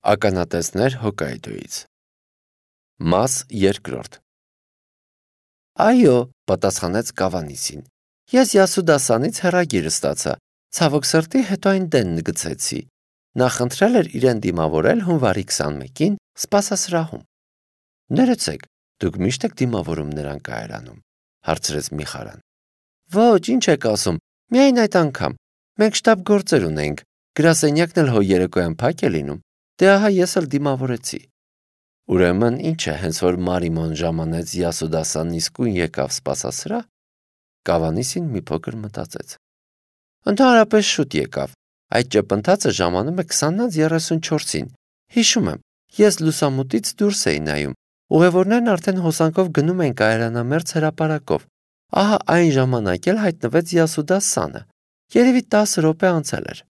Ականատեսներ Հոկայդոյից։ Մաս 2։ Այո, պատասխանեց Կավանիսին։ Ես Յասուդասանից հեռագիր ստացա, ցավոք սրտի հետո այն դեն գցեցի։ Նա խնդրել էր իրեն դիմավորել հունվարի 21-ին սպասասրահում։ Ներեցեք, դուք միշտ եք դիմավորում նրան կայարանում, հարցրեց Միխարան։ Ոչ, ինչ եք ասում, միայն այդ անգամ։ Մենք շտապ գործեր ունենք, գրասենյակն էլ հո երեկոյան փակ է լինում։ Դե ահա ես էլ դիմավորեցի։ Ուրեմն ինչ է, հենց որ Մարիմոն ժամանեց Յասուդասանն իսկույն եկավ սպասասրահ։ Կավանիսին մի փոքր մտածեց։ Ընդհանրապես շուտ եկավ։ Այդ ճպընթացը ժամանում է 20:34-ին։ Հիշում եմ, ես լուսամուտից դուրս էի նայում։ Ուղևորներն արդեն հոսանքով գնում են կայարանամերձ հրապարակով։ Ահա այն ժամանակ էլ հայտնվեց Յասուդասանը։ Երևի 10 րոպե անցել էր։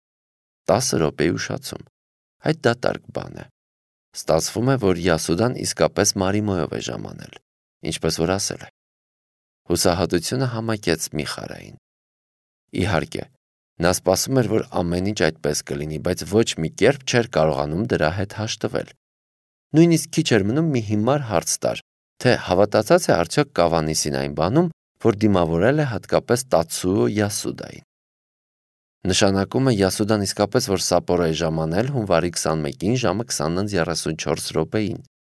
10 րոպեի ուշացում։ Այդ դատարկ բան է։ Ստացվում է, որ Յասուդան իսկապես Մարիմոյով է ժամանել, ինչպես որ ասել է։ Հուսահատությունը համակեց Միխարային։ Իհարկե, նա սպասում էր, որ ամեն ինչ այդպես կլինի, բայց ոչ մի կերպ չէր կարողանում դրա հետ հաշտվել։ Նույնիսկ քիչ էր մնում մի հիմար հարց տար, թե հավատացած է արդյոք Կավանիսին այն բանում, որ դիմավորել է հատկապես Տացուո Յասուդային։ Նշանակում է Յասուդան իսկապես որ Սապորո է ժամանել հունվարի 21-ին ժամը 20:34-ին։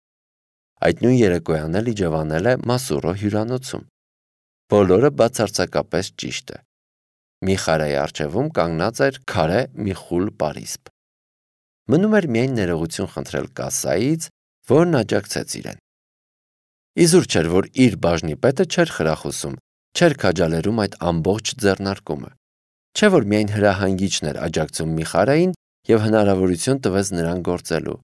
Այդ նույն երեկոյան էլ իջևանել է Մասուրո հյուրանոցում։ Բոլորը բացարձակապես ճիշտ է։ Միխարայի առջևում կանգնած էր քարե մի խուլ պարիսպ։ Մնում էր միայն ներողություն խնդրել կասայից, որն աջակցեց իրեն։ Իզուր չէր, որ իր բաժնի պետը չէր խրախուսում, չէր քաջալերում այդ ամբողջ ձեռնարկումը։ Չէ որ միայն հրահանգիչն էր աջակցում Միխարային եւ հնարավորություն տվեց նրան գործելու։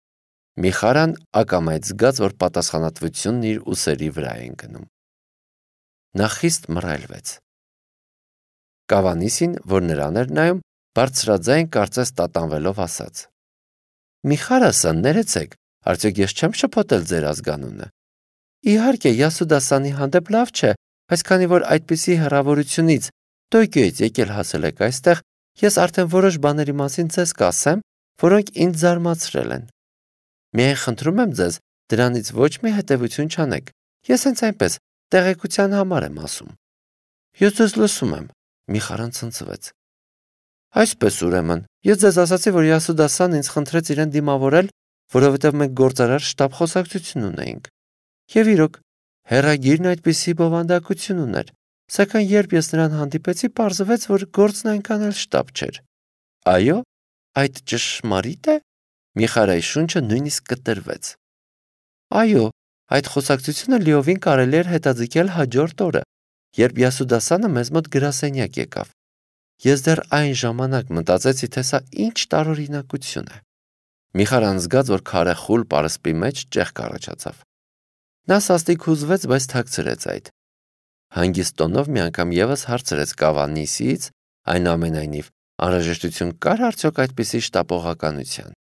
Միխարան ակամայից զգաց, որ պատասխանատվությունն իր ուսերի վրա է ընկնում։ Նա խիստ մռայլվեց։ Կավանիսին, որ նրան էր նայում, բարձրաձայն կարծես տատանվելով ասաց. Միխարասան, ներեցեք, արդյոք ես չեմ շփոթել ձեր ազգանունը։ Իհարկե, Յասուդասանի հանդեպ լավ չէ, բայց քանի որ այդպիսի հեռավորությունից Տոկիոյից եկել հասել եք այստեղ, ես արդեն որոշ բաների մասին ձեզ կասեմ, որոնք ինձ զարմացրել են։ Միայն խնդրում եմ ձեզ, դրանից ոչ մի հետևություն չանեք։ Ես հենց այնպես տեղեկության համար եմ ասում։ Ես ձեզ լսում եմ, Միխարան ցնցվեց։ Այսպես ուրեմն, ես ձեզ ասացի, որ Յասուդասան ինձ խնդրեց իրեն դիմավորել, որովհետև մենք գործարար շտապ խոսակցություն ունեինք։ Եվ իրոք, հեռագիրն այդպիսի բովանդակություն ուներ, սակայն երբ ես նրան հանդիպեցի, պարզվեց, որ գործն այնքան էլ շտապ չէր։ Այո, այդ ճշմարիտ է։ Միխարայի շունչը նույնիսկ կտրվեց։ Այո, այդ խոսակցությունը լիովին կարելի էր հետաձգել հաջորդ օրը, երբ Յասուդասանը մեզ մոտ գրասենյակ եկավ։ Ես դեռ այն ժամանակ մտածեցի, թե սա ինչ տարօրինակություն է։ Միխարան զգաց, որ քարե խուլ պարսպի մեջ ճեղք առաջացավ։ Նա սաստիկ հուզվեց, բայց թաքցրեց այդ։ Հանգիստ տոնով մի անգամ եւս հարցրեց Կավանիսից, այնուամենայնիվ, անհրաժեշտություն կար արդյոք այդպիսի շտապողականության։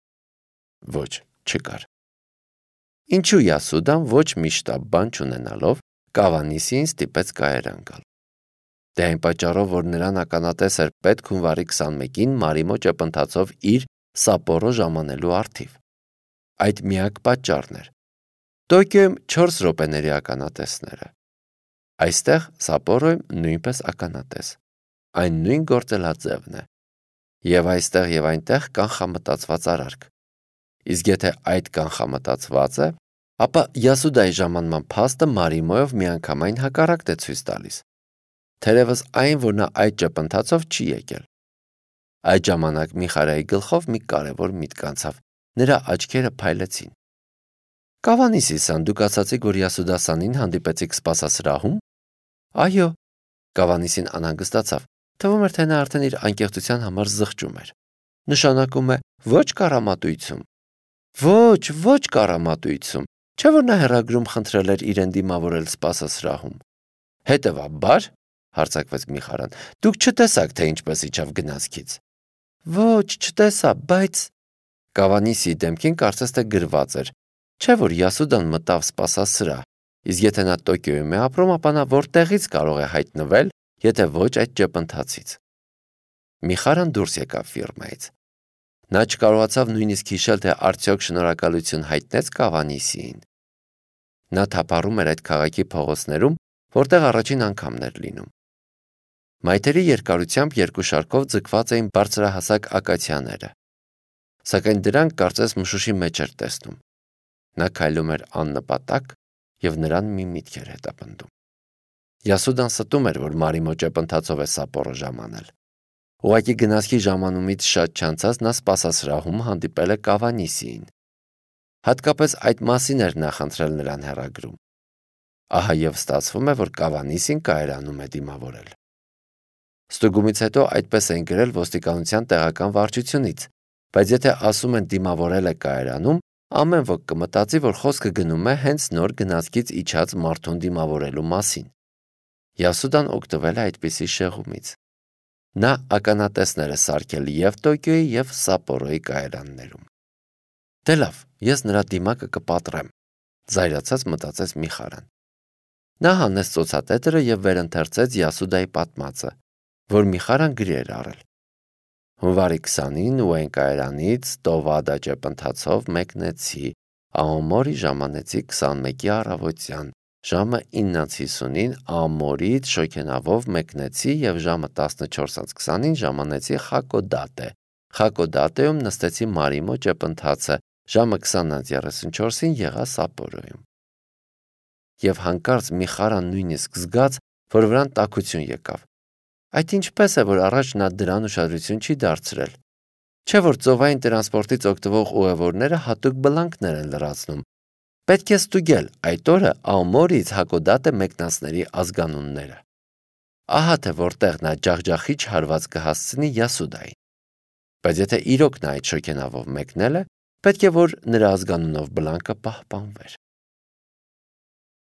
Ոչ, չկար։ Ինչու Յասուդան ոչ մի շտապ բան չունենալով Կավանիսին ստիպեց կայարան գալ։ Դե այն պատճառով, որ նրան ականատես էր պետք հունվարի 21-ին Մարիմո ճպընթացով իր Սապորո ժամանելու առթիվ։ Այդ միակ պատճառն էր։ Տոկիոյում 4 րոպեների ականատեսները։ Այստեղ Սապորոյում նույնպես ականատես։ Այն նույն գործելաձևն է։ Եվ այստեղ եւ այնտեղ կանխամտածված արարք։ Իսկ եթե այդ կանխամտածված է, ապա Յասուդայի ժամանման փաստը Մարիմոյով միանգամայն հակառակն է ցույց տալիս։ Թերևս այն, որ նա այդ ճպընթացով չի եկել։ Այդ ժամանակ Միխարայի գլխով մի կարևոր միտք անցավ։ Նրա աչքերը փայլեցին։ Կավանիսիսան, դուք ասացիք, որ Յասուդասանին հանդիպեցիք սպասասրահում։ Այո, Կավանիսին անհանգստացավ։ Թվում էր, թե նա արդեն իր անկեղծության համար զղջում էր։ Նշանակում է ոչ կառամատույցում։ Ոչ կառամատույցում։ Չէ՞ որ նա հեռագրում խնդրել էր իրեն դիմավորել սպասասրահում։ Հետևաբար, հարցակվեց Միխարան, դուք չտեսաք, թե ինչպես իջավ գնացքից։ Ոչ, չտեսա, բայց Կավանիսի դեմքին կարծես թե գրված էր։ Չէ՞ որ Յասուդան մտավ սպասասրահ, իսկ եթե նա Տոկիոյում է ապրում, ապա նա որտեղից կարող է հայտնվել, եթե ոչ այդ ճպընթացից։ Միխարան դուրս եկավ ֆիրմայից։ Նա չկարողացավ նույնիսկ հիշել, թե արդյոք շնորհակալություն հայտնեց Կավանիսիին։ Նա թափառում էր այդ քաղաքի փողոցներում, որտեղ առաջին անգամն էր լինում։ Մայթերի երկարությամբ երկու շարքով ձգված էին բարձրահասակ ակացիաները, սակայն դրանք կարծես մշուշի մեջ էր տեսնում։ Նա քայլում էր աննպատակ և նրան մի միտք էր հետապնդում։ Յասուդան ստում էր, որ Մարիմո ճեպընթացով է սապորը ժամանել։ Ուղղակի գնացքի ժամանումից շատ չանցած նա սպասասրահում հանդիպել է Կավանիսիին։ Հատկապես այդ մասին էր նա խնդրել նրան հեռագրում։ Ահա և ստացվում է, որ Կավանիսին կայարանում է դիմավորել։ Ստուգումից հետո այդպես են գրել ոստիկանության տեղական վարչությունից, բայց եթե ասում են դիմավորել է կայարանում, ամեն ոք կմտածի, որ խոսքը գնում է հենց նոր գնացքից իջած մարդուն դիմավորելու մասին։ Յասուդան օգտվել է այդպիսի շեղումից։ Նա ականատեսներ է սարքել և Տոկիոյի, և Սապորոյի կայարաններում։ Դե լավ, ես նրա դիմակը կպատրեմ, զայրացած մտածեց Միխարան։ Նա հանեց ծոցատետրը և վերընթերցեց Յասուդայի պատմածը, որ Միխարան գրի էր առել։ Հունվարի 20-ին Ուեն կայարանից Տովադա ճեպընթացով մեկնեցի, Աոմորի ժամանեցի 21-ի առավոտյան, ժամը 9:50-ին Աոմորից շոգենավով մեկնեցի և ժամը 14:20-ին ժամանեցի Խակոդատե։ Խակոդատեում նստեցի Մարիմո ճեպընթացը, ժամը 20:34-ին եղա Սապորոյում։ Եվ հանկարծ Միխարան նույնիսկ զգաց, որ վրան տաքություն եկավ։ Այդ ինչպես է, որ առաջ նա դրան ուշադրություն չի դարձրել։ Չէ՞ որ ծովային տրանսպորտից օգտվող ուղևորները հատուկ բլանքներ են լրացնում։ Պետք է ստուգել այդ օրը Աոմորից Հակոդատե մեկնածների ազգանունները։ Ահա թե որտեղ նա ջախջախիչ հարված կհասցնի Յասուդային։ Բայց եթե իրոք նա այդ շոգենավով մեկնել է, պետք է որ նրա ազգանունով բլանկը պահպանվեր։